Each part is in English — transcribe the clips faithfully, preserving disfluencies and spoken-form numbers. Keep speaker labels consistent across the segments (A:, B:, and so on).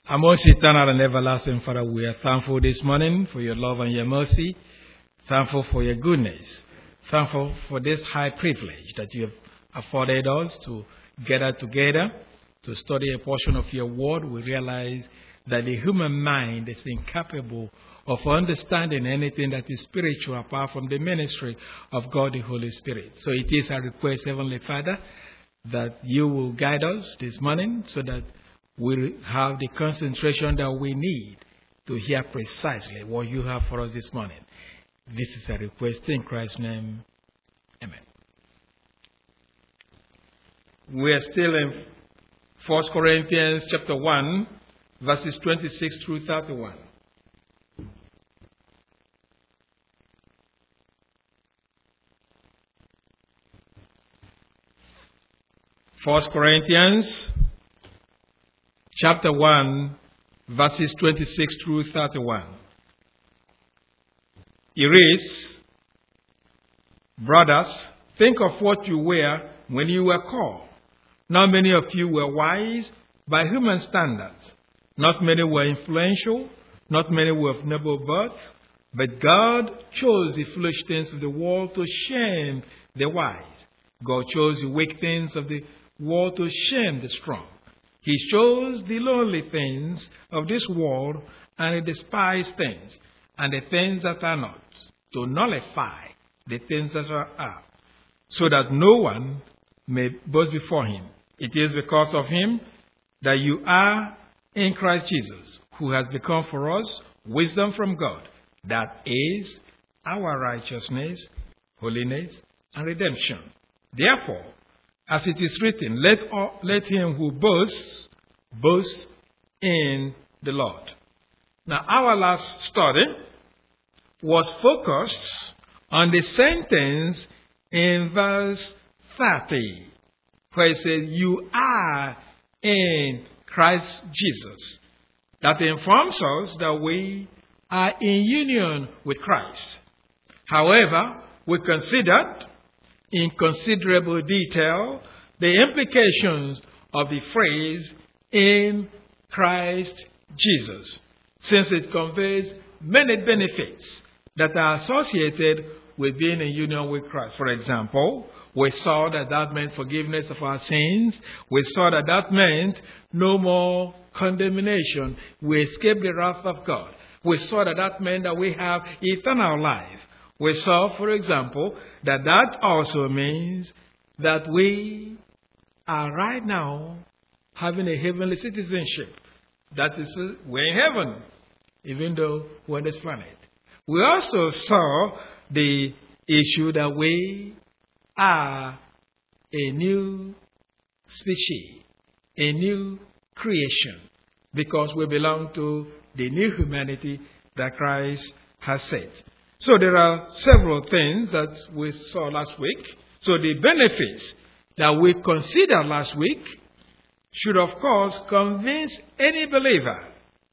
A: Our most eternal and everlasting Father, we are thankful this morning for your love and your mercy, thankful for your goodness, thankful for this high privilege that you have afforded us to gather together to study a portion of your word. We realize that the human mind is incapable of understanding anything that is spiritual apart from the ministry of God the Holy Spirit. So it is our request, Heavenly Father, that you will guide us this morning so that we have the concentration that we need to hear precisely what you have for us this morning. This is a request in Christ's name. Amen. We are still in First Corinthians chapter one, verses twenty-six through thirty-one. First Corinthians chapter one, verses twenty-six through thirty-one. It reads, "Brothers, think of what you were when you were called. Not many of you were wise by human standards. Not many were influential. Not many were of noble birth. But God chose the foolish things of the world to shame the wise. God chose the weak things of the world to shame the strong. He chose the lowly things of this world and the despised things and the things that are not, to nullify the things that are, so that no one may boast before him. It is because of him that you are in Christ Jesus, who has become for us wisdom from God. That is our righteousness, holiness, and redemption. Therefore, as it is written, let, all, let him who boasts, boast in the Lord." Now, our last study was focused on the sentence in verse thirty, where it says, "You are in Christ Jesus." That informs us that we are in union with Christ. However, we considered in considerable detail the implications of the phrase "in Christ Jesus," since it conveys many benefits that are associated with being in union with Christ. For example, we saw that that meant forgiveness of our sins. We saw that that meant no more condemnation. We escape the wrath of God. We saw that that meant that we have eternal life. We saw, for example, that that also means that we are right now having a heavenly citizenship. That is, we're in heaven, even though we're on this planet. We also saw the issue that we are a new species, a new creation, because we belong to the new humanity that Christ has set. So there are several things that we saw last week. So the benefits that we considered last week should, of course, convince any believer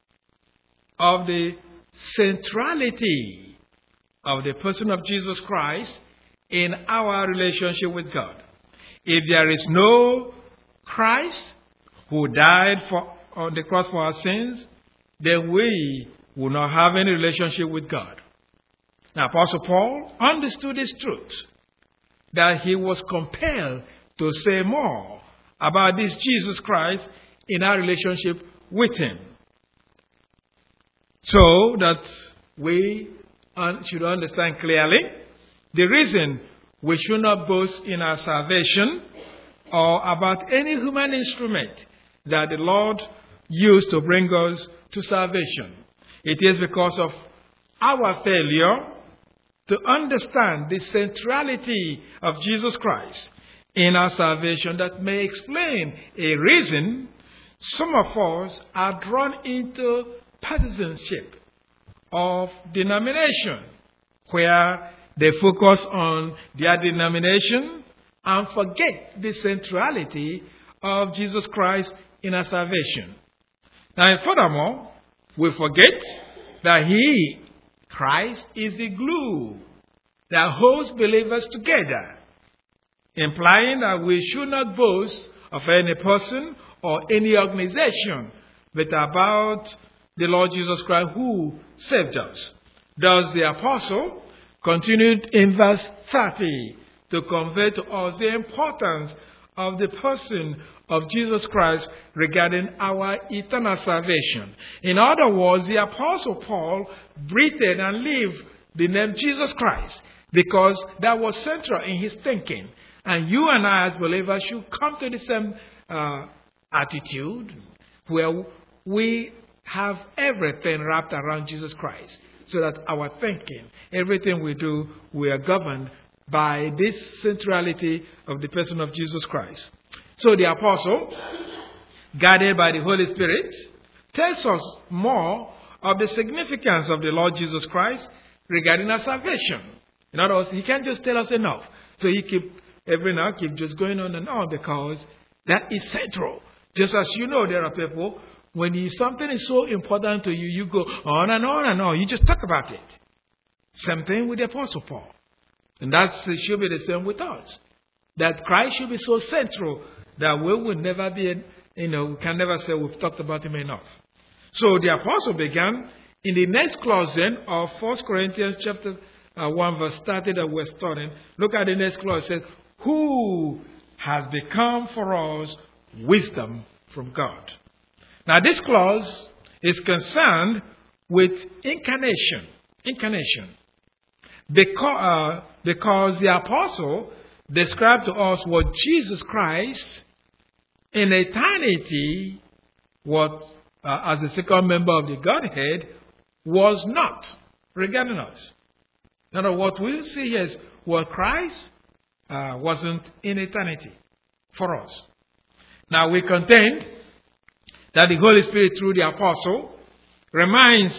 A: of the centrality of the person of Jesus Christ in our relationship with God. If there is no Christ who died for, on the cross for our sins, then we will not have any relationship with God. Now, Apostle Paul understood this truth, that he was compelled to say more about this Jesus Christ in our relationship with him, so that we should understand clearly the reason we should not boast in our salvation or about any human instrument that the Lord used to bring us to salvation. It is because of our failure to understand the centrality of Jesus Christ in our salvation that may explain a reason some of us are drawn into partisanship of denomination, where they focus on their denomination and forget the centrality of Jesus Christ in our salvation. Now, furthermore, we forget that He, Christ, is the glue that holds believers together, implying that we should not boast of any person or any organization but about the Lord Jesus Christ who saved us. Thus the apostle continued in verse thirty to convey to us the importance of the person of Jesus Christ regarding our eternal salvation. In other words, the Apostle Paul breathed and lived the name Jesus Christ because that was central in his thinking. And you and I as believers should come to the same uh, attitude where we have everything wrapped around Jesus Christ so that our thinking, everything we do, we are governed by this centrality of the person of Jesus Christ. So the apostle, guided by the Holy Spirit, tells us more of the significance of the Lord Jesus Christ regarding our salvation. In other words, he can't just tell us enough. So he keep every now keep just going on and on because that is central. Just as you know, there are people, when you, something is so important to you, you go on and on and on. You just talk about it. Same thing with the Apostle Paul. And that should be the same with us. That Christ should be so central that we will never be, you know, we can never say we've talked about him enough. So the apostle began in the next clause then of First Corinthians chapter uh, one verse thirty that we're studying. Look at the next clause. It says, who has become for us wisdom from God. Now this clause is concerned with incarnation. Incarnation. Because, uh, because the apostle described to us what Jesus Christ in eternity, what uh, as the second member of the Godhead, was not regarding us. Now, what we'll see is what Christ uh, wasn't in eternity for us. Now, we contend that the Holy Spirit, through the apostle, reminds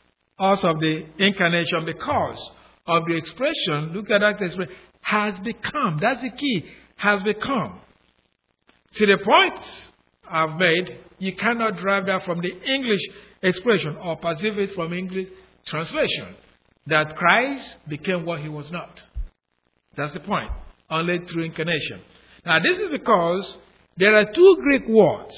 A: us of the incarnation because of the expression, look at that expression, has become. That's the key. Has become. See, the point I've made, you cannot derive that from the English expression or perceive it from English translation. That Christ became what he was not. That's the point. Only through incarnation. Now, this is because there are two Greek words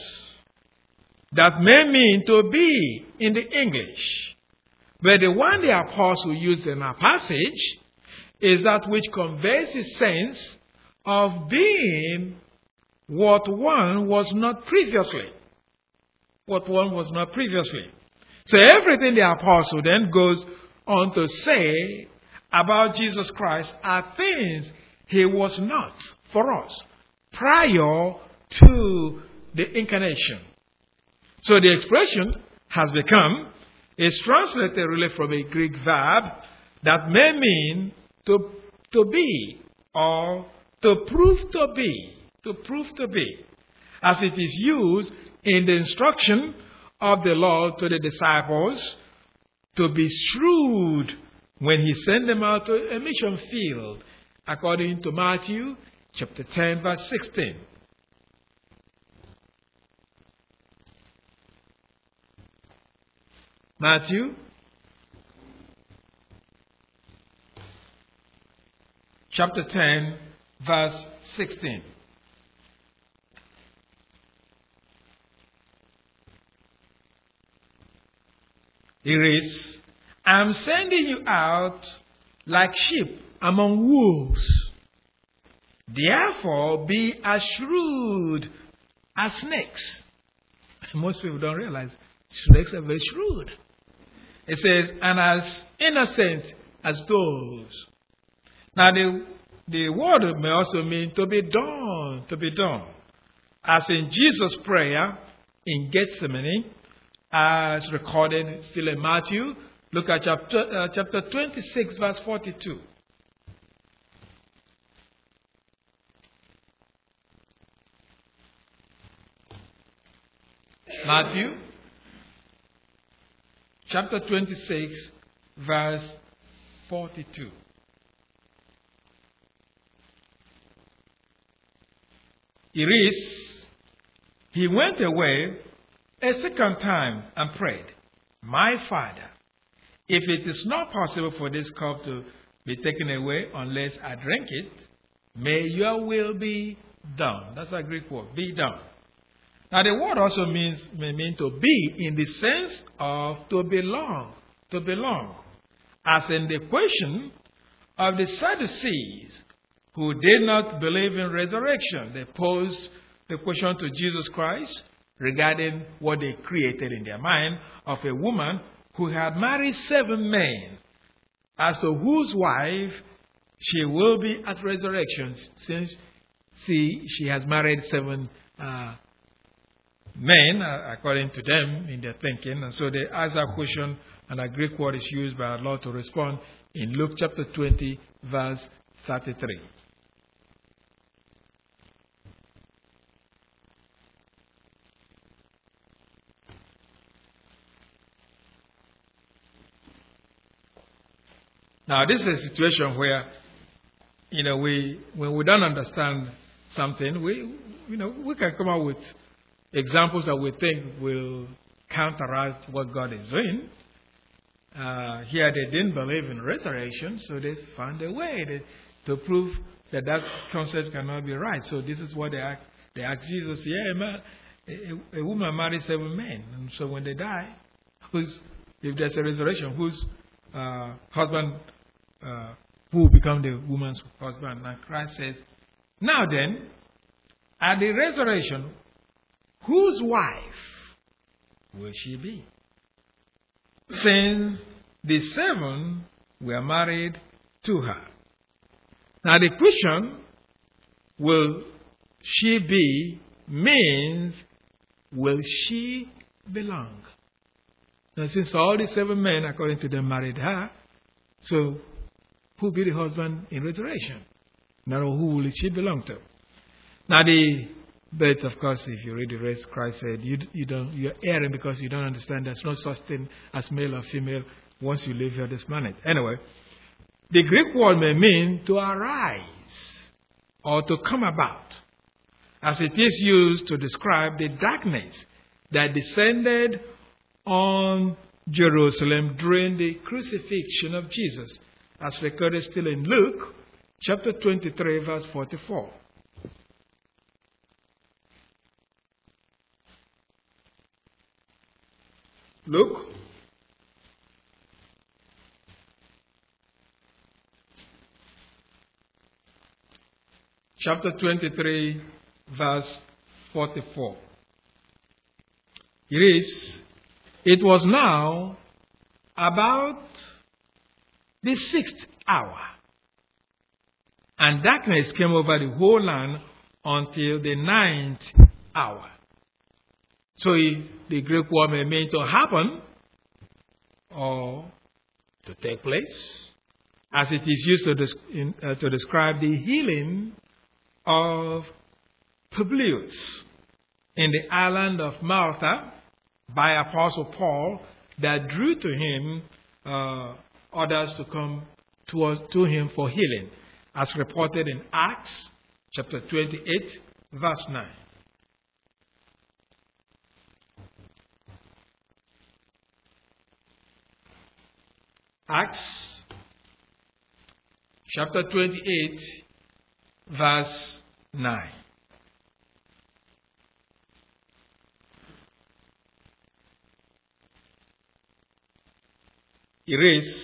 A: that may mean to be in the English. But the one the apostle used in our passage is that which conveys the sense of being what one was not previously. What one was not previously. So everything the apostle then goes on to say about Jesus Christ are things he was not for us prior to the incarnation. So the expression has become is translated really from a Greek verb that may mean to, to be or to prove to be. To prove to be. As it is used in the instruction of the Lord to the disciples to be shrewd when he sent them out to a mission field, according to Matthew chapter ten, verse sixteen. Matthew chapter ten, verse sixteen. It reads, I'm sending you out like sheep among wolves. Therefore, be as shrewd as snakes. Most people don't realize snakes are very shrewd. It says, and as innocent as doves. Now, the, the word may also mean to be done, to be done. As in Jesus' prayer in Gethsemane, as recorded still in Matthew, look at chapter, uh, chapter twenty-six, verse forty-two. Matthew, chapter twenty-six, verse forty-two. It reads, he went away a second time and prayed, my Father, if it is not possible for this cup to be taken away unless I drink it, may your will be done. That's a Greek word, be done. Now the word also means may mean to be in the sense of to belong, to belong. As in the question of the Sadducees who did not believe in resurrection. They posed the question to Jesus Christ regarding what they created in their mind of a woman who had married seven men, as to whose wife she will be at resurrection, since see, she has married seven uh, men, uh, according to them, in their thinking. And so they asked that question, and a Greek word is used by our Lord to respond in Luke chapter twenty, verse thirty-three. Now, this is a situation where, you know, we when we don't understand something, we, you know, we can come up with examples that we think will counteract what God is doing. Uh, here, they didn't believe in resurrection, so they found a way to, to prove that that concept cannot be right. So this is what they asked. They asked Jesus, yeah, man, a, a woman married seven men, and so when they die, who's if there's a resurrection, whose uh, husband uh, who will become the woman's husband? And Christ says, now then, at the resurrection, whose wife will she be? Since the seven were married to her. Now the question, will she be, means, will she belong? Now since all the seven men, according to them, married her, so who will be the husband in resurrection? Now who will she belong to? Now the But of course, if you read the rest, Christ said, you, you don't, you're erring because you don't understand there's no such thing as male or female once you leave here this planet. Anyway, the Greek word may mean to arise or to come about, as it is used to describe the darkness that descended on Jerusalem during the crucifixion of Jesus, as recorded still in Luke chapter twenty-three, verse forty-four. Luke chapter twenty-three, verse forty-four. It is, it was now about the sixth hour, and darkness came over the whole land until the ninth hour. So the Greek word may mean to happen or to take place, as it is used to, des- in, uh, to describe the healing of Publius in the island of Malta by Apostle Paul, that drew to him uh, others to come towards, to him for healing, as reported in Acts chapter twenty-eight, verse nine. Acts chapter twenty-eight, verse nine. It is,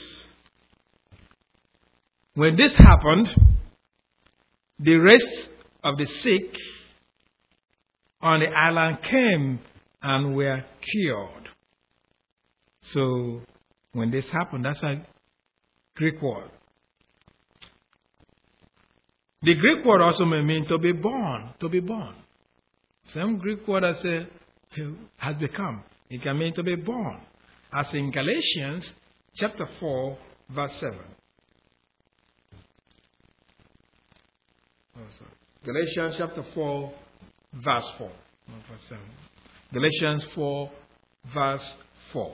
A: when this happened, the rest of the sick on the island came and were cured. So, when this happened, that's a Greek word. The Greek word also may mean to be born, to be born. Some Greek word I say has become. It can mean to be born. As in Galatians chapter four, verse seven. Oh, sorry. Galatians chapter four, verse four. No, verse seven. Galatians four, verse four.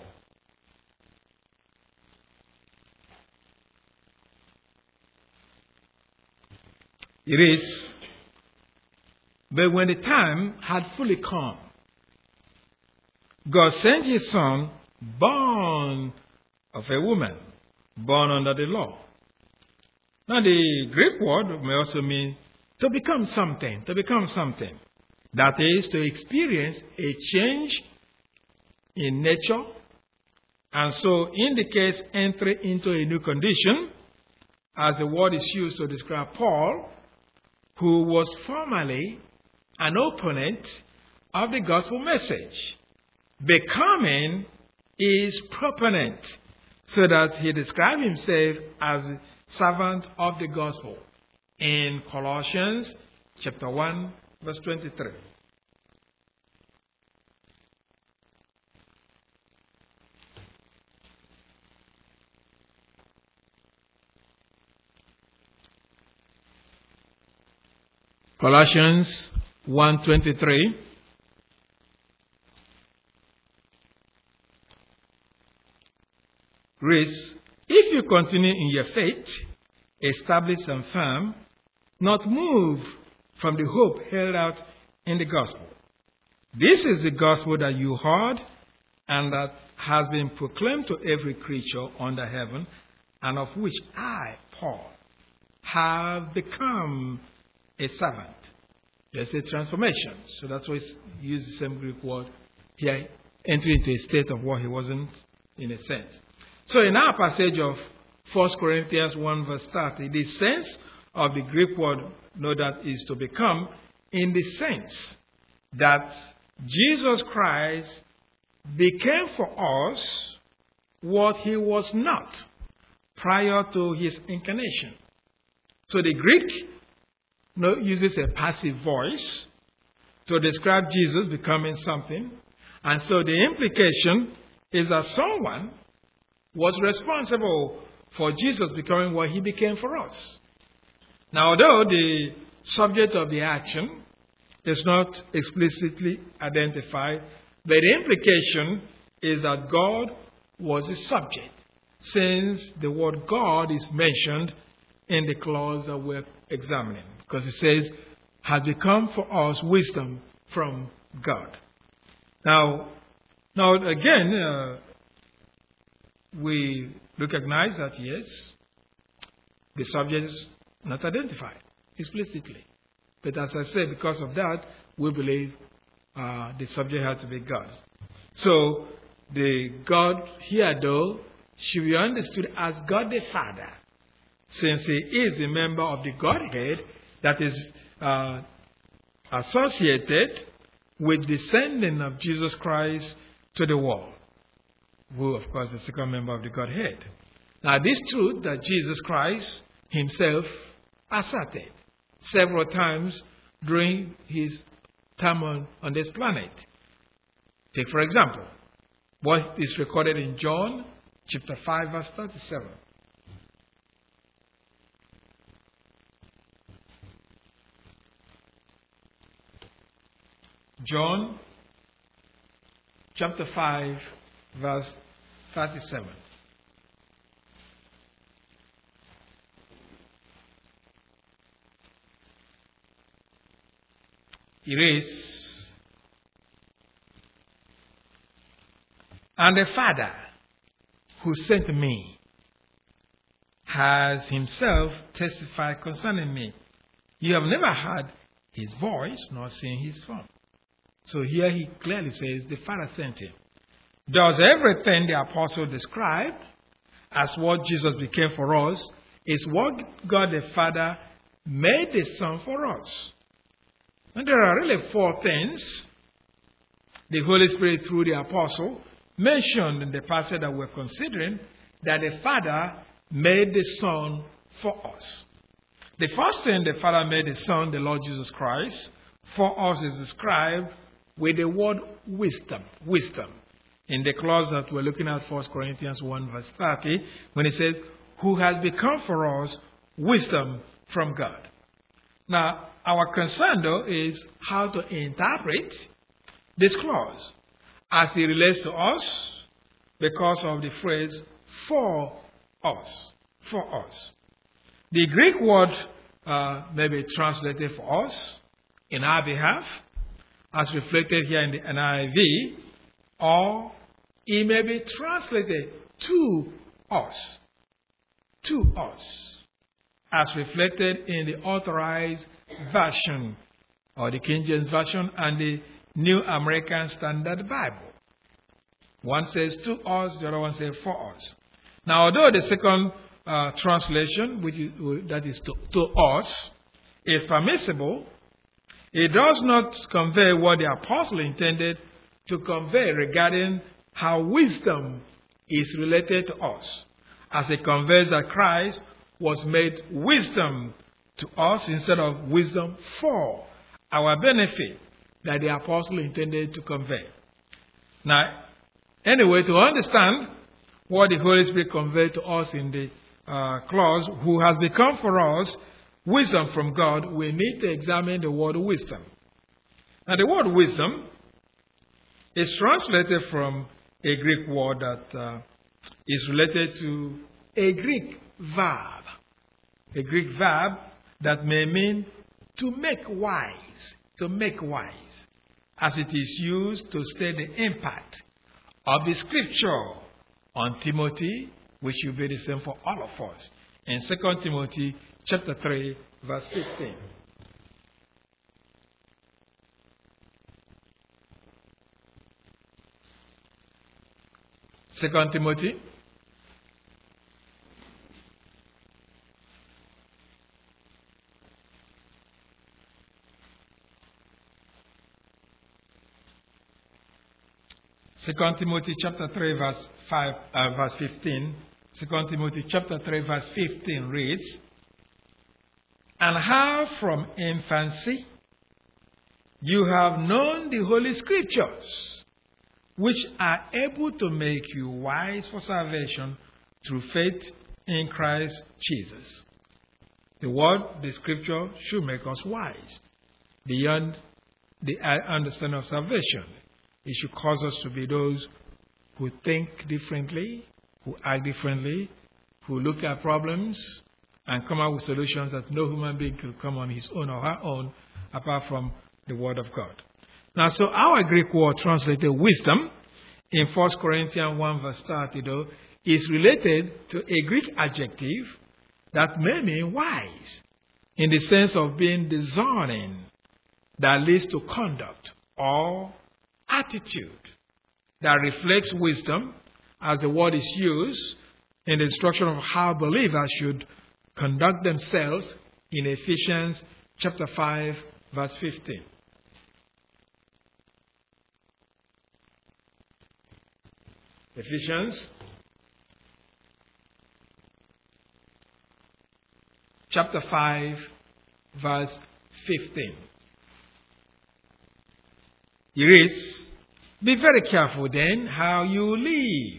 A: It is, but when the time had fully come, God sent his son, born of a woman, born under the law. Now the Greek word may also mean to become something, to become something. That is, to experience a change in nature, and so indicates entry into a new condition, as the word is used to describe Paul, who was formerly an opponent of the gospel message, becoming his proponent, so that he described himself as a servant of the gospel in Colossians chapter one, verse twenty-three. Colossians one twenty-three. Reads, if you continue in your faith, established and firm, not moved from the hope held out in the gospel. This is the gospel that you heard and that has been proclaimed to every creature under heaven, and of which I, Paul, have become a servant. There's a transformation. So that's why he used the same Greek word here, entering into a state of what he wasn't in a sense. So in our passage of First Corinthians one verse thirty, the sense of the Greek word, know that, is to become, in the sense that Jesus Christ became for us what he was not prior to his incarnation. So the Greek no, uses a passive voice to describe Jesus becoming something. And so the implication is that someone was responsible for Jesus becoming what he became for us. Now, although the subject of the action is not explicitly identified, but the implication is that God was the subject, since the word God is mentioned in the clause that we're examining, because it says, has become for us wisdom from God. Now, now again, uh, we recognize that, yes, the subject is not identified explicitly. But as I said, because of that, we believe uh, the subject has to be God. So, the God here, though, should be understood as God the Father, since he is a member of the Godhead that is uh, associated with the sending of Jesus Christ to the world, who, of course, is the second member of the Godhead. Now, this truth that Jesus Christ himself asserted several times during his time on, on this planet. Take, for example, what is recorded in John chapter five, verse thirty-seven. John chapter five, verse thirty-seven. It reads, and the Father who sent me has himself testified concerning me. You have never heard his voice nor seen his form. So here he clearly says the Father sent him. Does everything the apostle described as what Jesus became for us is what God the Father made the Son for us. And there are really four things the Holy Spirit, through the apostle, mentioned in the passage that we're considering, that the Father made the Son for us. The first thing the Father made the Son, the Lord Jesus Christ, for us is described with the word wisdom. Wisdom. In the clause that we're looking at, First Corinthians one verse thirty, when it says, who has become for us wisdom from God. Now, our concern, though, is how to interpret this clause as it relates to us, because of the phrase, for us. For us. The Greek word uh, may be translated for us, in our behalf, as reflected here in the N I V, or it may be translated to us. To us. As reflected in the Authorized Version or the King James Version, and the New American Standard Bible. One says to us, the other one says for us. Now, although the second uh, translation, which is, that is to, to us, is permissible, it does not convey what the apostle intended to convey regarding how wisdom is related to us, as it conveys that Christ was made wisdom to us instead of wisdom for our benefit that the apostle intended to convey. Now, anyway, to understand what the Holy Spirit conveyed to us in the uh, clause, who has become for us wisdom from God, we need to examine the word wisdom. Now, the word wisdom is translated from a Greek word that uh, is related to a Greek verb. A Greek verb that may mean to make wise, to make wise, as it is used to state the impact of the scripture on Timothy, which will be the same for all of us. In Second Timothy chapter three, verse fifteen. Second Timothy Second Timothy chapter three, verse five, uh, verse fifteen. Second Timothy chapter three, verse fifteen reads, "And how from infancy you have known the Holy Scriptures, which are able to make you wise for salvation through faith in Christ Jesus." The word, the Scripture, should make us wise beyond the understanding of salvation. It should cause us to be those who think differently, who act differently, who look at problems and come up with solutions that no human being could come on his own or her own apart from the Word of God. Now, so our Greek word translated wisdom in First Corinthians one verse thirty, though, is related to a Greek adjective that may mean wise, in the sense of being discerning, that leads to conduct or attitude that reflects wisdom, as the word is used in the instruction of how believers should conduct themselves in Ephesians chapter five, verse fifteen. Ephesians chapter five, verse fifteen. It reads, "Be very careful then how you live,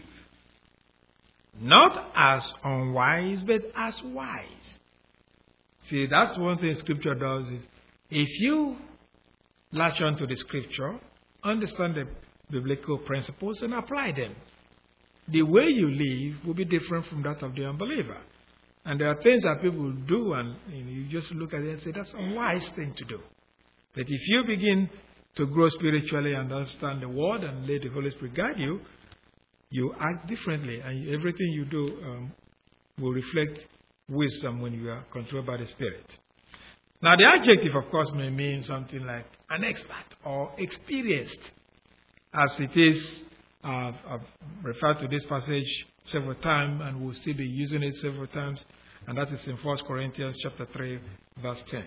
A: not as unwise, but as wise." See, that's one thing Scripture does is, if you latch on to the Scripture, understand the biblical principles and apply them, the way you live will be different from that of the unbeliever. And there are things that people do, and you know, you just look at it and say, that's a wise thing to do. But if you begin to grow spiritually and understand the Word and let the Holy Spirit guide you, you act differently, and everything you do um, will reflect wisdom when you are controlled by the Spirit. Now, the adjective, of course, may mean something like an expert or experienced, as it is. Uh, I've referred to this passage several times, and we'll still be using it several times, and that is in First Corinthians chapter three, verse ten.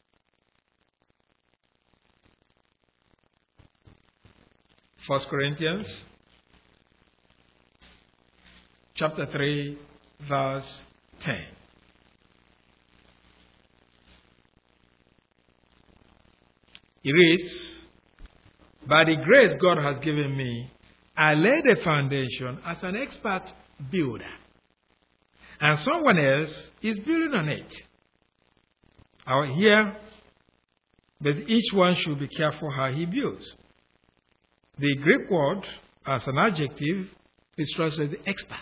A: First Corinthians chapter three, verse ten. It reads, "By the grace God has given me, I laid a foundation as an expert builder, and someone else is building on it." Out here, but each one should be careful how he builds. The Greek word, as an adjective, is translated expert.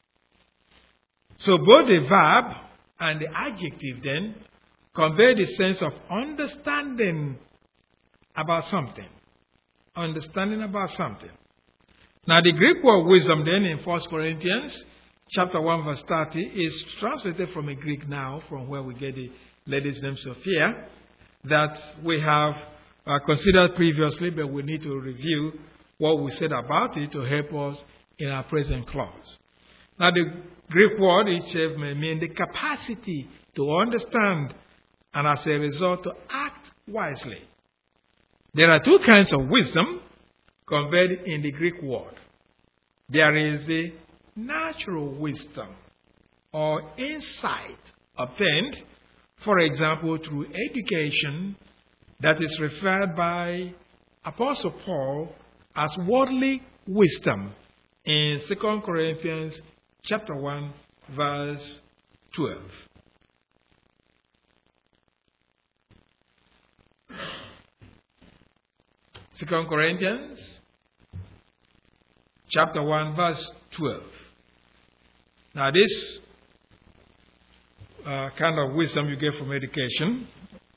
A: So both the verb and the adjective then convey the sense of understanding about something. Understanding about something. Now, the Greek word wisdom then in First Corinthians chapter one verse thirty is translated from a Greek now, from where we get the lady's name Sophia, that we have uh, considered previously, but we need to review what we said about it to help us in our present clause. Now, the Greek word itself may mean the capacity to understand and as a result to act wisely. There are two kinds of wisdom conveyed in the Greek word. There is the natural wisdom or insight obtained, for example, through education, that is referred by Apostle Paul as worldly wisdom in Second Corinthians chapter one, verse twelve. Second Corinthians chapter one, verse twelve. Now this uh, kind of wisdom you get from education,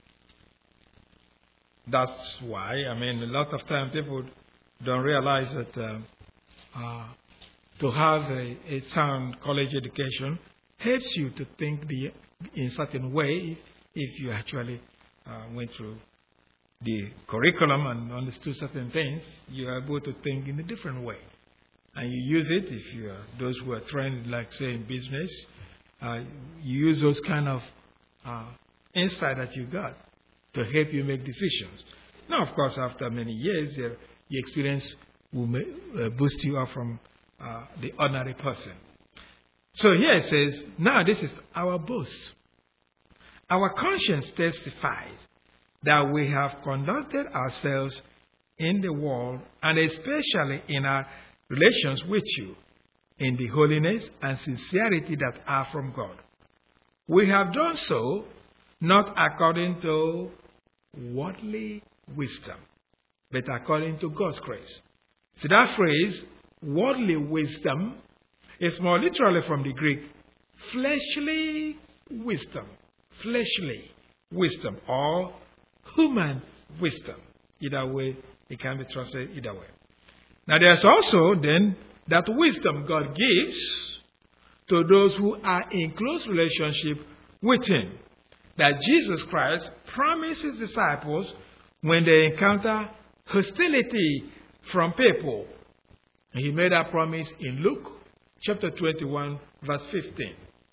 A: that's why, I mean, a lot of time people don't realize that uh, uh, to have a, a sound college education helps you to think the, in a certain way if you actually uh, went through the curriculum and understood certain things, you are able to think in a different way. And you use it if you are those who are trained, like say in business, uh, you use those kind of uh, insight that you got to help you make decisions. Now, of course, after many years, your, your experience will may, uh, boost you up from uh, the ordinary person. So here it says, now this is our boast. Our conscience testifies that we have conducted ourselves in the world, and especially in our relations with you, in the holiness and sincerity that are from God. We have done so not according to worldly wisdom, but according to God's grace. So that phrase, worldly wisdom, is more literally from the Greek, fleshly wisdom, fleshly wisdom, or human wisdom. Either way, it can be translated either way. Now there's also then that wisdom God gives to those who are in close relationship with Him, that Jesus Christ promised His disciples when they encounter hostility from people. And He made that promise in Luke chapter twenty-one, verse fifteen.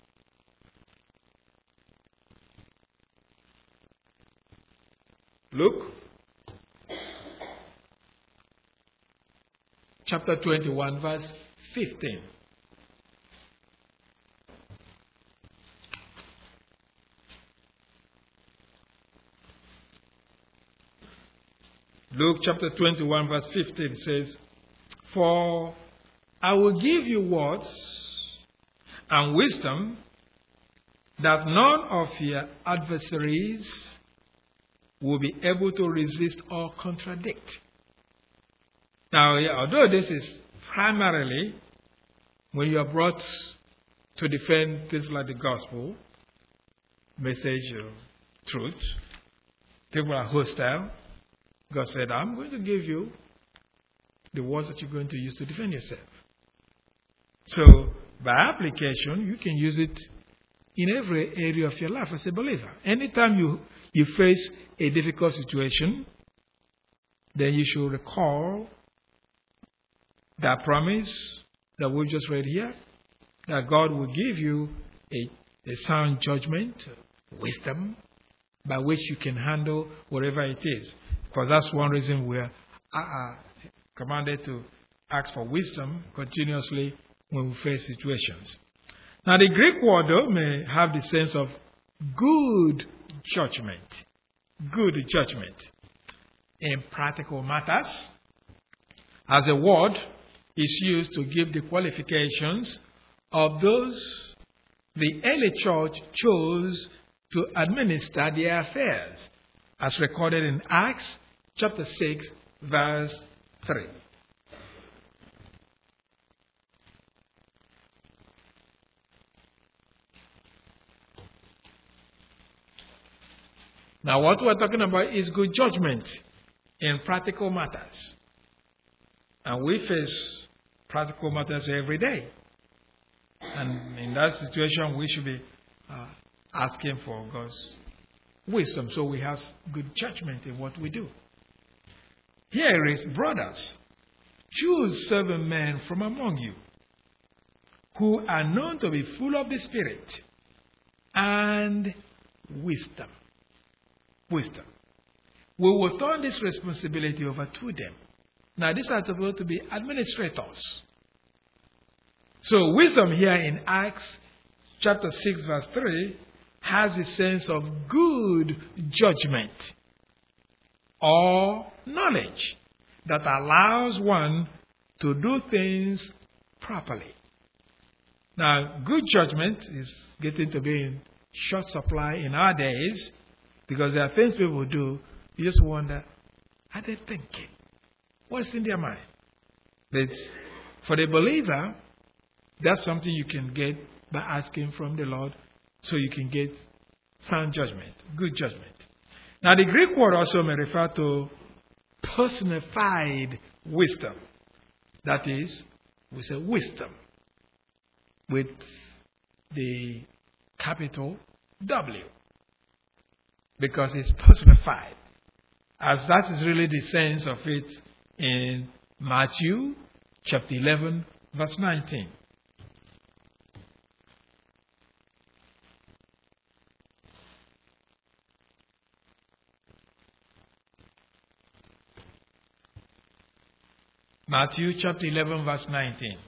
A: Luke chapter twenty-one, verse fifteen. Luke chapter twenty-one, verse fifteen says, "For I will give you words and wisdom that none of your adversaries will be able to resist or contradict." Now, yeah, although this is primarily when you are brought to defend things like the gospel, message of truth, people are hostile. God said, I'm going to give you the words that you're going to use to defend yourself. So, by application, you can use it in every area of your life as a believer. Anytime you, you face a difficult situation, then you should recall that promise that we just read here, that God will give you a, a sound judgment, wisdom, by which you can handle whatever it is. Because that's one reason we are uh, commanded to ask for wisdom continuously when we face situations. Now, the Greek word, though, may have the sense of good judgment. Good judgment. In practical matters, as a word is used to give the qualifications of those the early church chose to administer their affairs, as recorded in Acts chapter six, verse three. Now, what we're talking about is good judgment in practical matters. And we face practical matters every day. And in that situation, we should be uh, asking for God's wisdom so we have good judgment in what we do. Here is, brothers, choose seven men from among you, who are known to be full of the Spirit and wisdom. Wisdom. We will turn this responsibility over to them. Now, these are supposed to be administrators. So, wisdom here in Acts chapter six, verse three, has a sense of good judgment or knowledge that allows one to do things properly. Now, good judgment is getting to be in short supply in our days because there are things people do. You just wonder, are they thinking? What's in their mind? But for the believer, that's something you can get by asking from the Lord so you can get sound judgment, good judgment. Now, the Greek word also may refer to personified wisdom. That is, we say wisdom with the capital W because it's personified, as that is really the sense of it in Matthew chapter eleven, verse nineteen. Matthew chapter eleven, verse nineteen.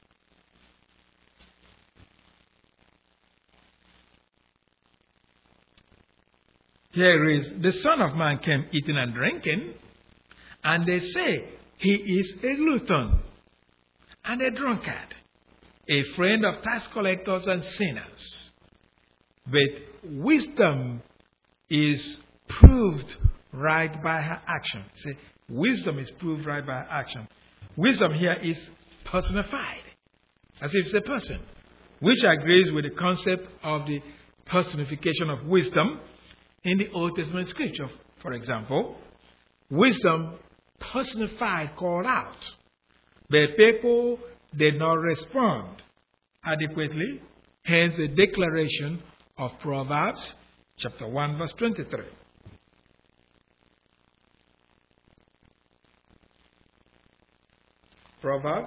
A: Here is, the Son of Man came eating and drinking, and they say he is a glutton and a drunkard, a friend of tax collectors and sinners. But wisdom is proved right by her action. See, wisdom is proved right by her action. Wisdom here is personified, as if it's a person, which agrees with the concept of the personification of wisdom in the Old Testament scripture. For example, wisdom personified called out, but people did not respond adequately, hence the declaration of Proverbs chapter one, verse twenty-three. Proverbs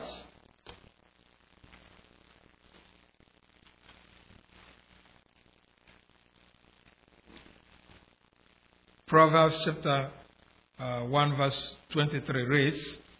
A: Proverbs chapter uh, one, verse twenty-three reads,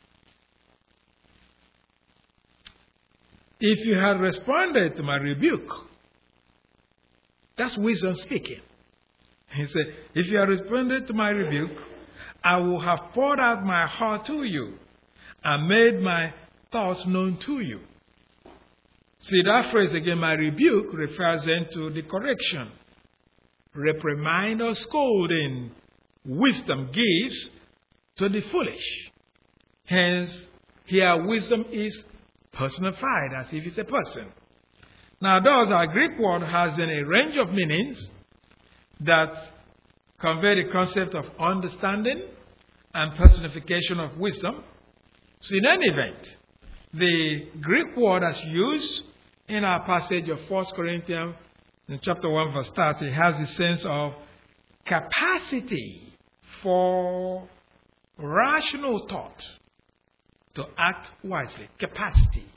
A: if you had responded to my rebuke, that's wisdom speaking. He said, if you had responded to my rebuke, I will have poured out my heart to you and made my thoughts known to you. See, that phrase again, my rebuke, refers then to the correction, reprimand, or scolding wisdom gives to the foolish. Hence, here wisdom is personified as if it's a person. Now, thus, our Greek word has then a range of meanings that convey the concept of understanding and personification of wisdom. So, in any event, the Greek word as used in our passage of First Corinthians in chapter one, verse thirty, has the sense of capacity for rational thought to act wisely. Capacity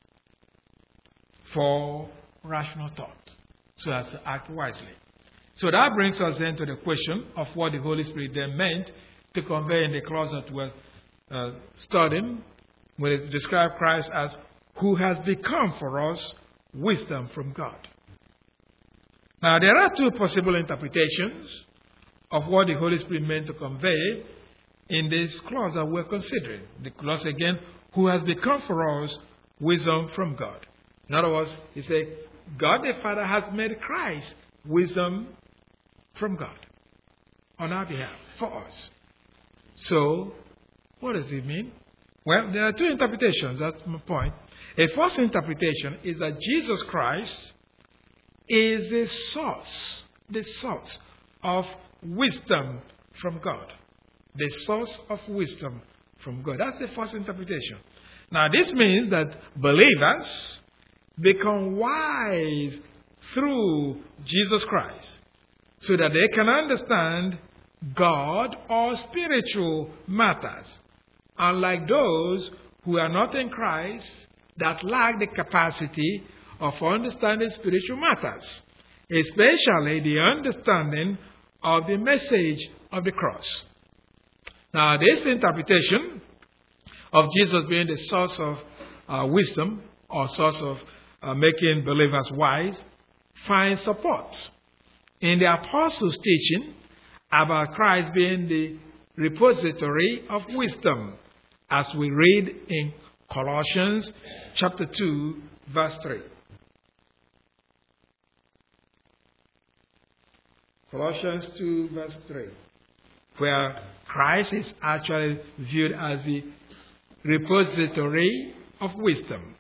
A: for rational thought so as to act wisely. So that brings us then to the question of what the Holy Spirit then meant to convey in the clause that we're uh, studying, when it describes Christ as who has become for us wisdom from God. Now, there are two possible interpretations of what the Holy Spirit meant to convey in this clause that we're considering. The clause again, who has become for us wisdom from God. In other words, he said, God the Father has made Christ wisdom from God on our behalf, for us. So, what does it mean? Well, there are two interpretations. That's my point. A first interpretation is that Jesus Christ is the source, the source of wisdom from God. The source of wisdom from God. That's the first interpretation. Now, this means that believers become wise through Jesus Christ so that they can understand God or spiritual matters unlike those who are not in Christ, that lack the capacity of understanding spiritual matters, especially the understanding of the message of the cross. Now, this interpretation of Jesus being the source of uh, wisdom or source of uh, making believers wise finds support in the apostles' teaching about Christ being the repository of wisdom, as we read in Colossians chapter two, verse three. Colossians two, verse three, where Christ is actually viewed as the repository of wisdom.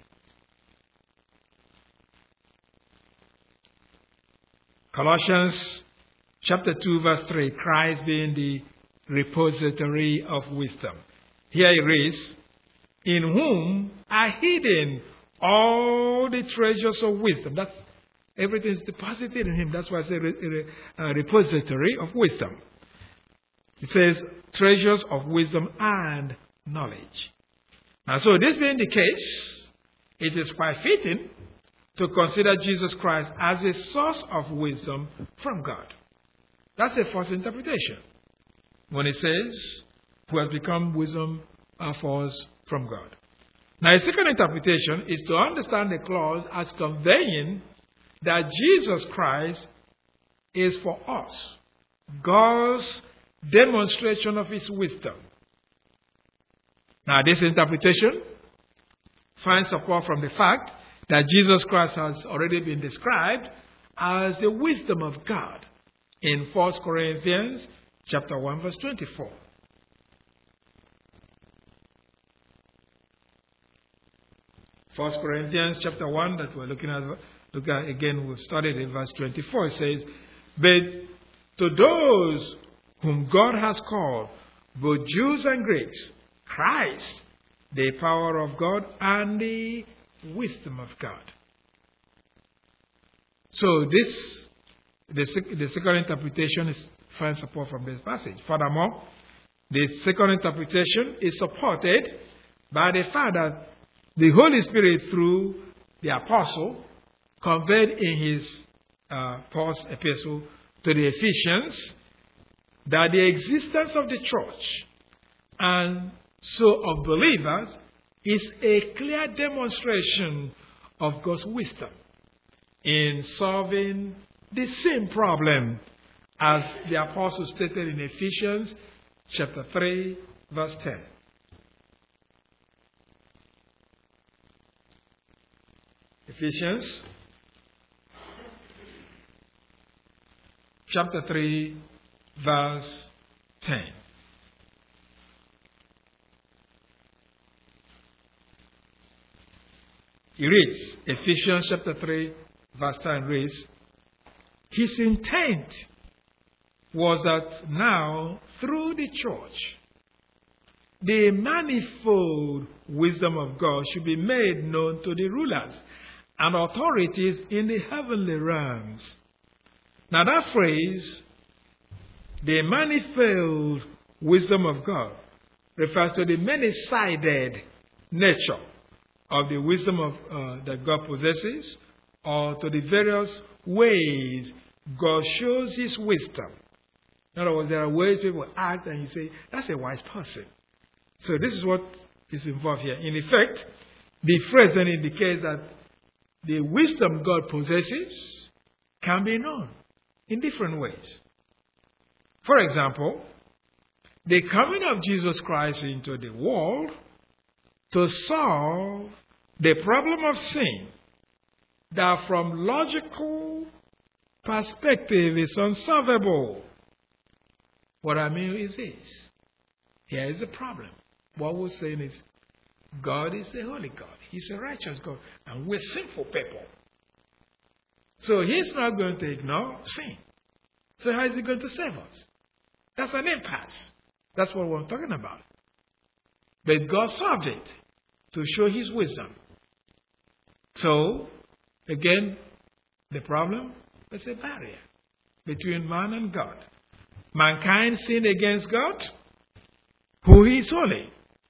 A: Colossians chapter two, verse three, Christ being the repository of wisdom. Here it reads, in whom are hidden all the treasures of wisdom. That's everything is deposited in him. That's why I say re, re, uh, repository of wisdom. It says treasures of wisdom and knowledge. And so this being the case, it is quite fitting to consider Jesus Christ as a source of wisdom from God. That's a false interpretation. When it says, who has become wisdom for us from God. Now, a second interpretation is to understand the clause as conveying that Jesus Christ is for us God's demonstration of his wisdom. Now, this interpretation finds support from the fact that Jesus Christ has already been described as the wisdom of God in First Corinthians chapter one, verse twenty-four. First Corinthians chapter one that we're looking at, look at again, we've studied in verse twenty-four. It says, but to those whom God has called, both Jews and Greeks, Christ, the power of God and the wisdom of God. So this, the, the second interpretation is finds support from this passage. Furthermore, the second interpretation is supported by the fact that the Holy Spirit, through the apostle, conveyed in his uh, Paul's epistle to the Ephesians that the existence of the church and so of believers is a clear demonstration of God's wisdom in solving the same problem as the apostle stated in Ephesians chapter three, verse ten. Ephesians chapter three, verse ten. He reads, Ephesians chapter three, verse ten reads, his intent was that now, through the church, the manifold wisdom of God should be made known to the rulers and authorities in the heavenly realms. Now that phrase, the manifold wisdom of God, refers to the many-sided nature of the wisdom of uh, that God possesses, or to the various ways God shows his wisdom. In other words, there are ways people act and you say, that's a wise person. So this is what is involved here. In effect, the phrase then indicates that the wisdom God possesses can be known in different ways. For example, the coming of Jesus Christ into the world to solve the problem of sin that from logical perspective is unsolvable. What I mean is this. Here is the problem. What we're saying is God is a holy God. He's a righteous God. And we're sinful people. So he's not going to ignore sin. So how is he going to save us? That's an impasse. That's what we're talking about. But God solved it to show his wisdom. So, again, the problem is a barrier between man and God. Mankind sinned against God, who is holy.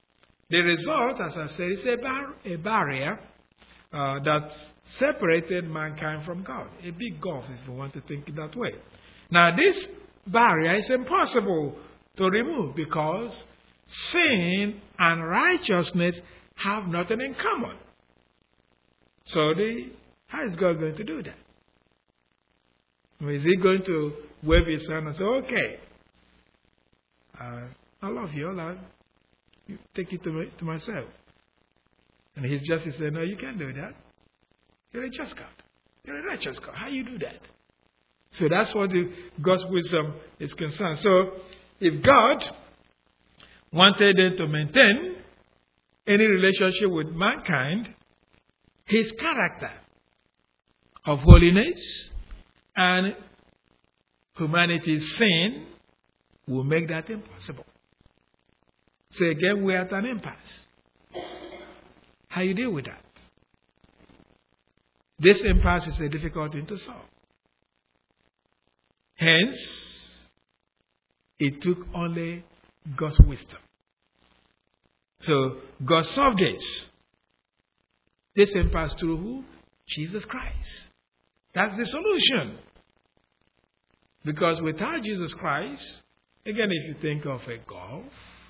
A: The result, as I said, is a, bar- a barrier uh, that separated mankind from God. A big gulf, if you want to think it that way. Now, this barrier is impossible to remove because sin and righteousness have nothing in common. So, the, how is God going to do that? Is he going to wave his hand and say, okay, uh, I love you, I'll take you to, me, to myself. And his justice said, no, you can't do that. You're a just God. You're a righteous God. How you do that? So that's what the, God's wisdom is concerned. So if God wanted them to maintain any relationship with mankind, his character of holiness and humanity's sin will make that impossible. So again, we're at an impasse. How you deal with that? This impasse is a difficult thing to solve. Hence, it took only God's wisdom. So God solved this. This impasse through who? Jesus Christ. That's the solution. Because without Jesus Christ, again, if you think of a gulf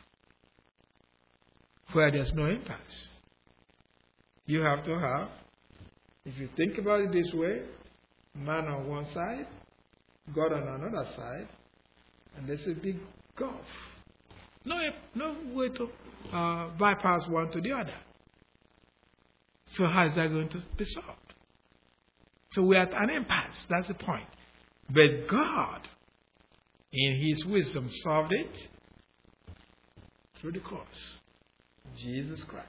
A: where there's no impasse, you have to have, if you think about it this way, man on one side, God on another side, and there's a big gulf. No, no way to uh, bypass one to the other. So how is that going to be solved? So we're at an impasse. That's the point. But God, in His wisdom, solved it through the cross. Jesus Christ.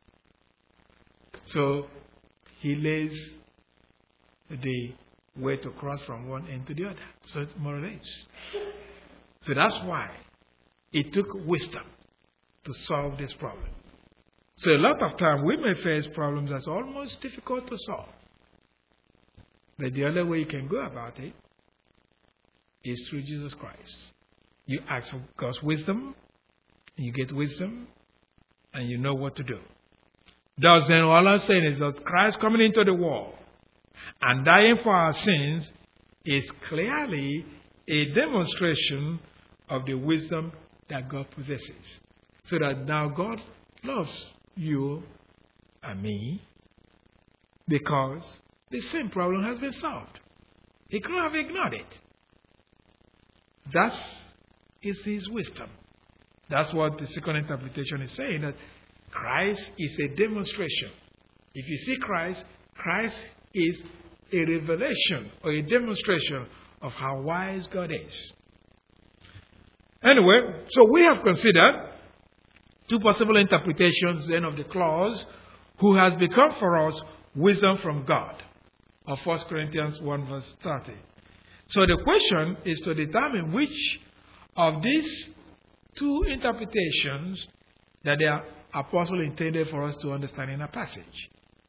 A: So He lays the way to cross from one end to the other. So it's more or less. So that's why it took wisdom to solve this problem. So a lot of time we may face problems that's almost difficult to solve. But the only way you can go about it is through Jesus Christ. You ask for God's wisdom, you get wisdom, and you know what to do. Thus then, all I'm saying is that Christ coming into the world and dying for our sins is clearly a demonstration of the wisdom that God possesses. So that now God loves you and me because the sin problem has been solved. He could have ignored it. That is His wisdom. That's what the second interpretation is saying, that Christ is a demonstration. If you see Christ, Christ is a revelation or a demonstration of how wise God is. Anyway, so we have considered two possible interpretations then of the clause, who has become for us wisdom from God, of First Corinthians one verse thirty. So the question is to determine which of these two interpretations that the apostle intended for us to understand in a passage.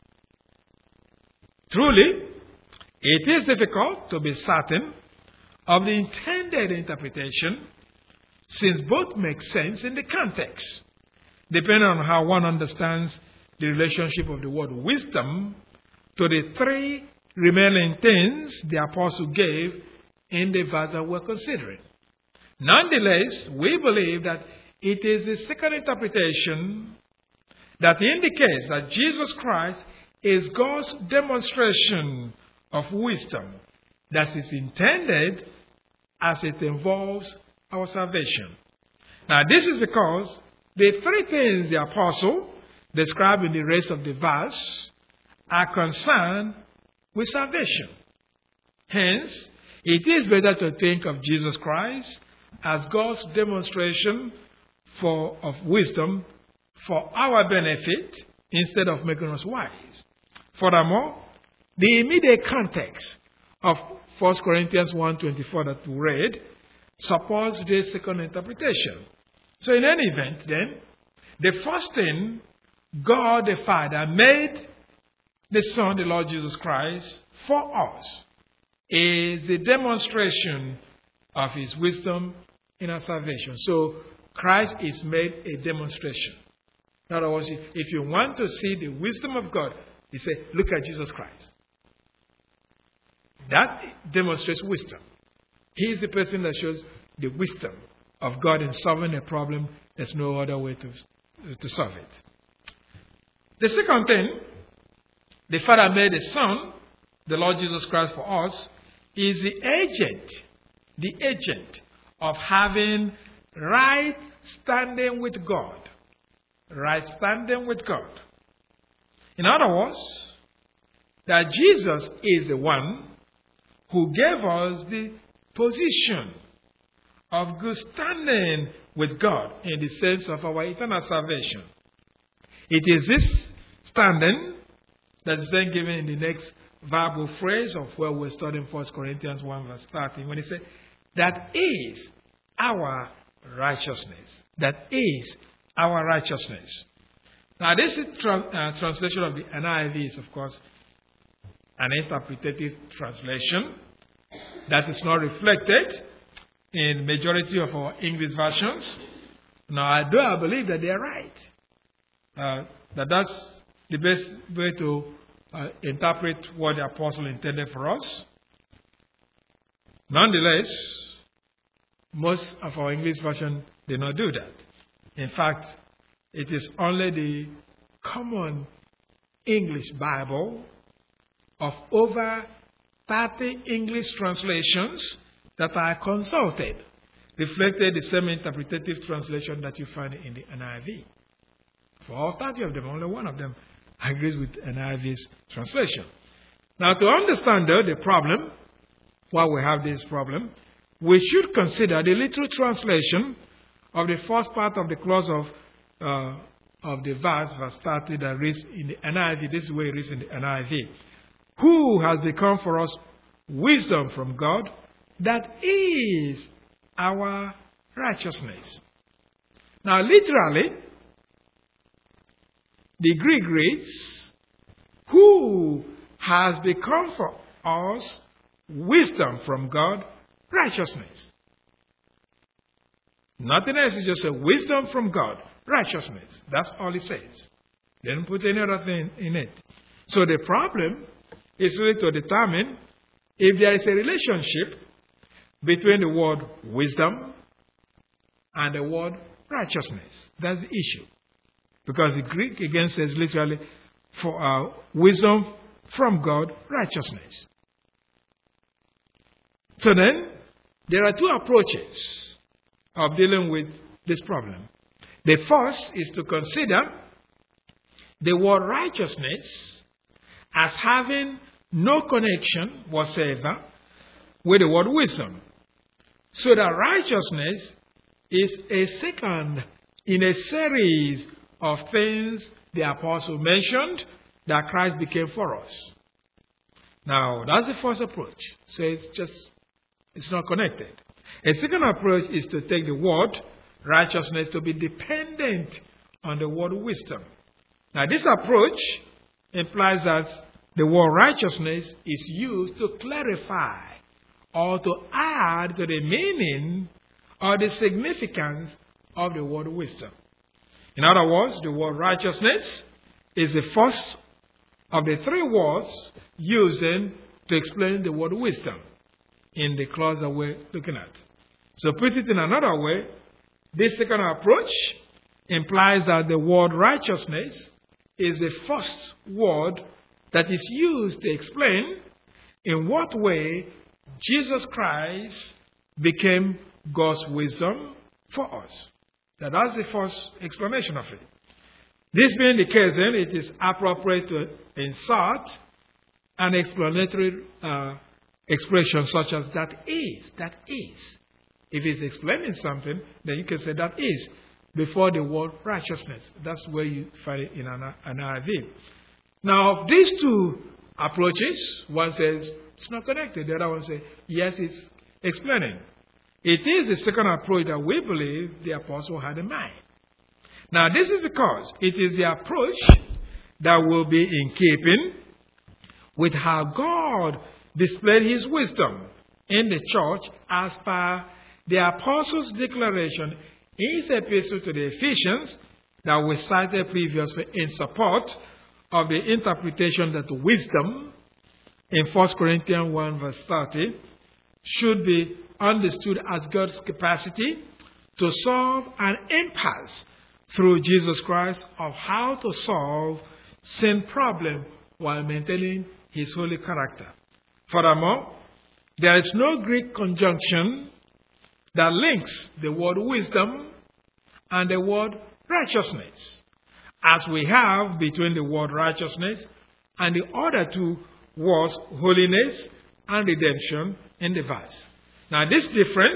A: Truly, it is difficult to be certain of the intended interpretation, since both make sense in the context, depending on how one understands the relationship of the word wisdom to the three remaining things the apostle gave in the verse that we're considering. Nonetheless, we believe that it is the second interpretation that indicates that Jesus Christ is God's demonstration of wisdom that is intended as it involves our salvation. Now, this is because the three things the apostle described in the rest of the verse are concerned with salvation. Hence, it is better to think of Jesus Christ as God's demonstration for, of wisdom for our benefit instead of making us wise. Furthermore, the immediate context of First Corinthians one twenty-four that we read supports this second interpretation. So in any event, then, the first thing God the Father made the Son, the Lord Jesus Christ, for us is the demonstration of His wisdom in our salvation. So Christ is made a demonstration. In other words, if you want to see the wisdom of God, you say, look at Jesus Christ. That demonstrates wisdom. He is the person that shows the wisdom of God in solving a problem. There's no other way to, to solve it. The second thing, the Father made the Son, the Lord Jesus Christ for us, is the agent, the agent of having right standing with God. Right standing with God. In other words, that Jesus is the one who gave us the position of good standing with God in the sense of our eternal salvation. It is this standing that is then given in the next verbal phrase of where we're studying First Corinthians one verse thirty, when he said, that is our righteousness. That is our righteousness. Now, this is tra- uh, translation of the N I V is, of course, an interpretative translation that is not reflected in majority of our English versions. Now, I do I believe that they are right. Uh, that that's the best way to uh, interpret what the apostle intended for us. Nonetheless, most of our English version did not do that. In fact, it is only the common English Bible of over thirty English translations that I consulted reflected the same interpretative translation that you find in the N I V. For all thirty of them, only one of them agrees with N I V's translation. Now, to understand though, the problem, why we have this problem, we should consider the literal translation of the first part of the clause of uh, of the verse, verse thirty, that reads in the N I V. This is where it reads in the N I V. Who has become for us wisdom from God, that is our righteousness. Now, literally, the Greek reads, who has become for us wisdom from God, righteousness. Nothing else, is just a wisdom from God, righteousness. That's all it says. They didn't put any other thing in it. So the problem is really to determine if there is a relationship between the word wisdom and the word righteousness. That's the issue. Because the Greek again says literally, for uh, wisdom from God, righteousness. So then, there are two approaches of dealing with this problem. The first is to consider the word righteousness as having no connection whatsoever with the word wisdom. So that righteousness is a second in a series of things the apostle mentioned that Christ became for us. Now, that's the first approach. So it's just, it's not connected. A second approach is to take the word righteousness to be dependent on the word wisdom. Now, this approach implies that the word righteousness is used to clarify or to add to the meaning or the significance of the word wisdom. In other words, the word righteousness is the first of the three words used to explain the word wisdom in the clause that we're looking at. So put it in another way, this second approach implies that the word righteousness is the first word that is used to explain in what way Jesus Christ became God's wisdom for us. Now, that's the first explanation of it. This being the case, then, it is appropriate to insert an explanatory uh, expression such as that is, that is. If it's explaining something, then you can say that is before the word righteousness. That's where you find it in an N I V. Now, of these two approaches, one says it's not connected. The other one says, yes, it's explaining. It is the second approach that we believe the apostle had in mind. Now, this is because it is the approach that will be in keeping with how God displayed his wisdom in the church as per the apostle's declaration in his epistle to the Ephesians that we cited previously in support of the interpretation that wisdom in First Corinthians one verse thirty should be understood as God's capacity to solve an impasse through Jesus Christ of how to solve sin problem while maintaining his holy character. Furthermore, there is no Greek conjunction that links the word wisdom and the word righteousness, as we have between the word righteousness and the other two words, holiness and redemption, in the verse. Now, this difference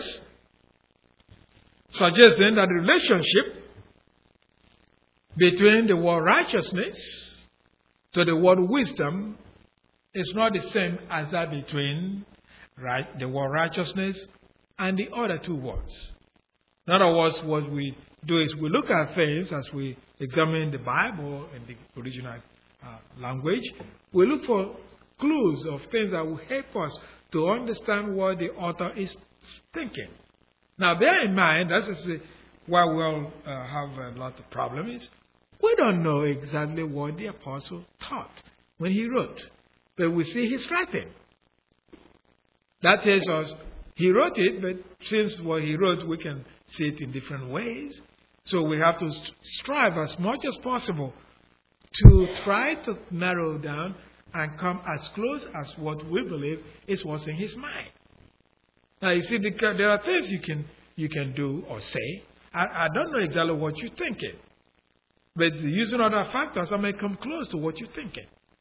A: suggests then that the relationship between the word righteousness to the word wisdom is not the same as that between right, the word righteousness and the other two words. In other words, what we do is we look at things as we examine the Bible in the original uh, language. We look for clues of things that will help us to understand what the author is thinking. Now, bear in mind, that is why we all uh, have a lot of problems. We don't know exactly what the apostle thought when he wrote, but we see his writing. That tells us he wrote it, but since what he wrote, we can see it in different ways. So we have to strive as much as possible to try to narrow down and come as close as what we believe is what's in his mind. Now, you see, there are things you can you can do or say. I, I don't know exactly what you're thinking, but using other factors, I may come close to what you're thinking.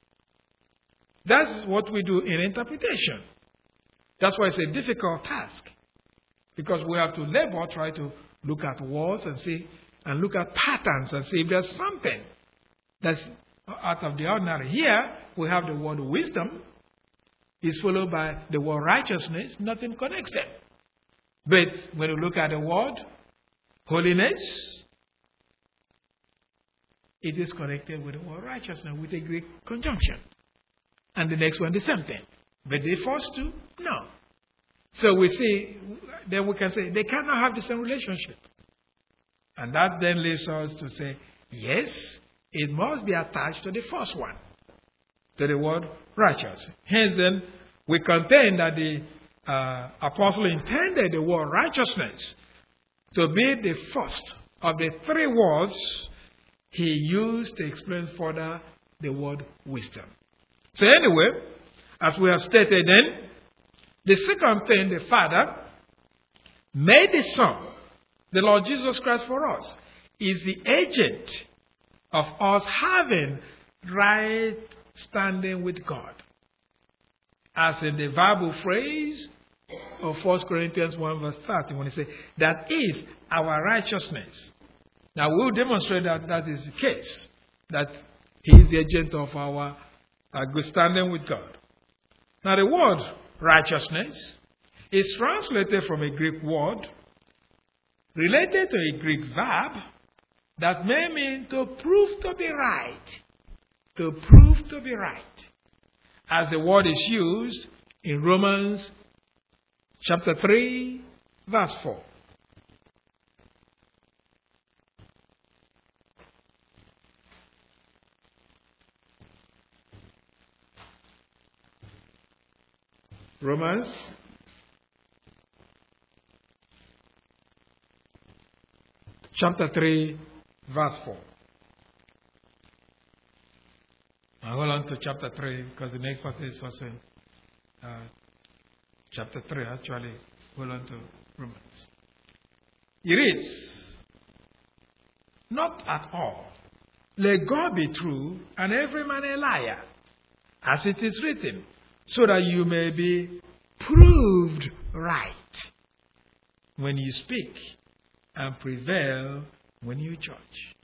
A: That's what we do in interpretation. That's why it's a difficult task, because we have to labor, try to look at words and see, and look at patterns and see if there's something that's out of the ordinary. Here, we have the word wisdom is followed by the word righteousness. Nothing connects them. But when you look at the word holiness, it is connected with the word righteousness with a Greek conjunction. And the next one, the same thing. But the first two, no. So we see, then we can say they cannot have the same relationship. And that then leads us to say, yes, it must be attached to the first one, to the word righteous. Hence then, we contend that the uh, apostle intended the word righteousness to be the first of the three words he used to explain further the word wisdom. So anyway, as we have stated then, the second thing, the Father made the Son, the Lord Jesus Christ for us, is the agent of us having right standing with God. As in the Bible phrase of First Corinthians one verse thirty, when it says, that is our righteousness. Now we'll demonstrate that that is the case, that he is the agent of our uh, good standing with God. Now the word righteousness is translated from a Greek word related to a Greek verb that may mean to prove to be right. To prove to be right. As the word is used in Romans chapter three, verse four. Romans chapter three, verse four. I hold on to chapter three because the next part is also uh, chapter three, actually. Hold on to Romans. It reads, not at all. Let God be true and every man a liar, as it is written, so that you may be proved right when you speak and prevail when you judge.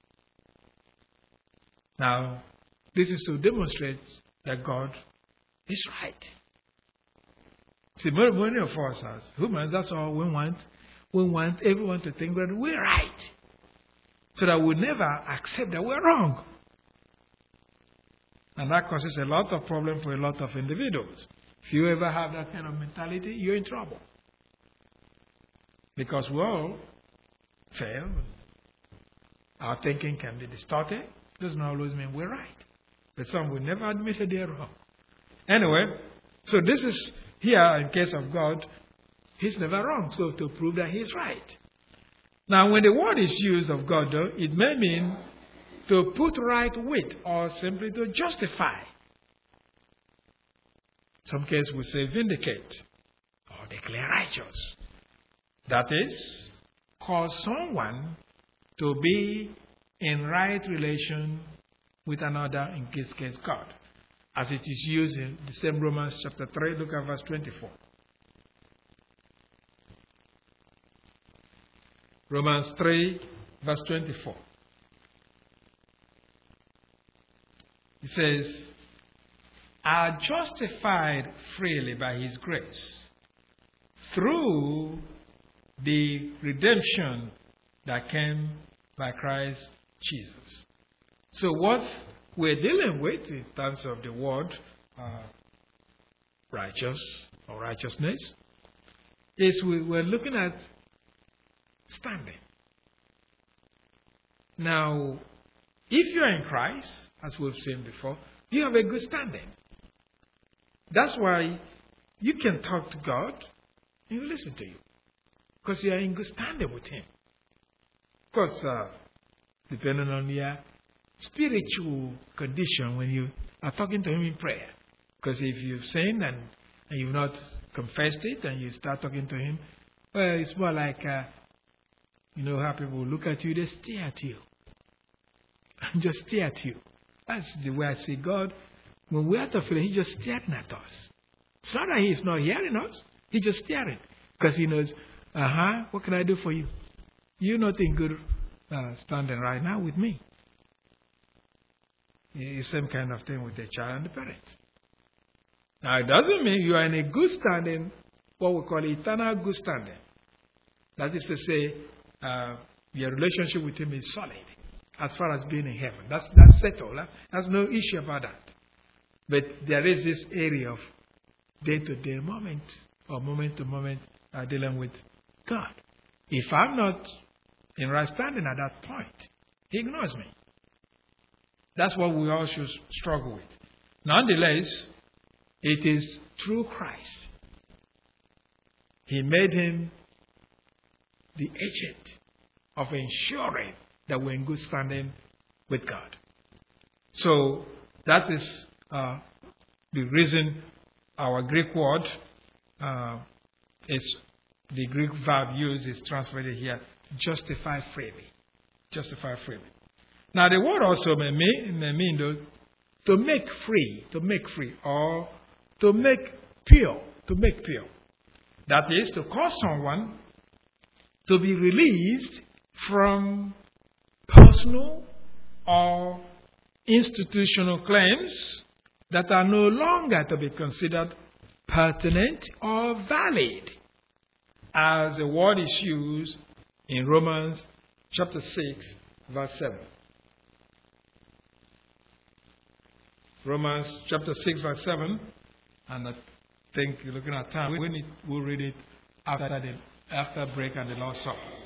A: Now, this is to demonstrate that God is right. See, many of us as humans, that's all we want. We want everyone to think that we're right, so that we never accept that we're wrong. And that causes a lot of problem for a lot of individuals. If you ever have that kind of mentality, you're in trouble. Because we all fail. Our thinking can be distorted. Doesn't always mean we're right. But some will never admit that they're wrong. Anyway, so this is here in case of God, He's never wrong. So to prove that He's right. Now, when the word is used of God, though, it may mean to put right with or simply to justify. Some cases we say vindicate or declare righteous. That is, cause someone to be in right relation with another, in this case God, as it is used in the same Romans chapter three, look at verse twenty-four. Romans three, verse twenty-four. It says, are justified freely by His grace through the redemption that came by Christ Jesus. So what we're dealing with in terms of the word uh, righteous or righteousness is we, we're looking at standing. Now, if you're in Christ, as we've seen before, you have a good standing. That's why you can talk to God and He will listen to you. Because you are in good standing with Him. Because uh, depending on your spiritual condition when you are talking to Him in prayer. Because if you've sinned and, and you've not confessed it and you start talking to Him, well, it's more like, uh, you know how people look at you, they stare at you. And just stare at you. That's the way I see God. When we're out of it, He's just staring at us. It's not that He's not hearing us. He's just staring. Because He knows, uh-huh, what can I do for you? You're not in good uh, standing right now with me. It's the same kind of thing with the child and the parents. Now, it doesn't mean you are in a good standing, what we call eternal good standing. That is to say, uh, your relationship with Him is solid as far as being in heaven. That's, that's settled. Huh? There's no issue about that. But there is this area of day-to-day moment or moment-to-moment uh, dealing with God. If I'm not in right standing at that point, He ignores me. That's what we all should struggle with. Nonetheless, it is through Christ. He made Him the agent of ensuring that we're in good standing with God. So that is uh, the reason our Greek word uh, is the Greek verb used is translated here, justify freely. Justify freely. Now the word also may mean, may mean though, to make free, to make free, or to make pure, to make pure. That is to cause someone to be released from personal or institutional claims that are no longer to be considered pertinent or valid, as the word is used in Romans chapter six, verse seven. Romans chapter six, verse seven, and I think you're looking at time. We need, we'll read it after the after break and the Lord's Supper.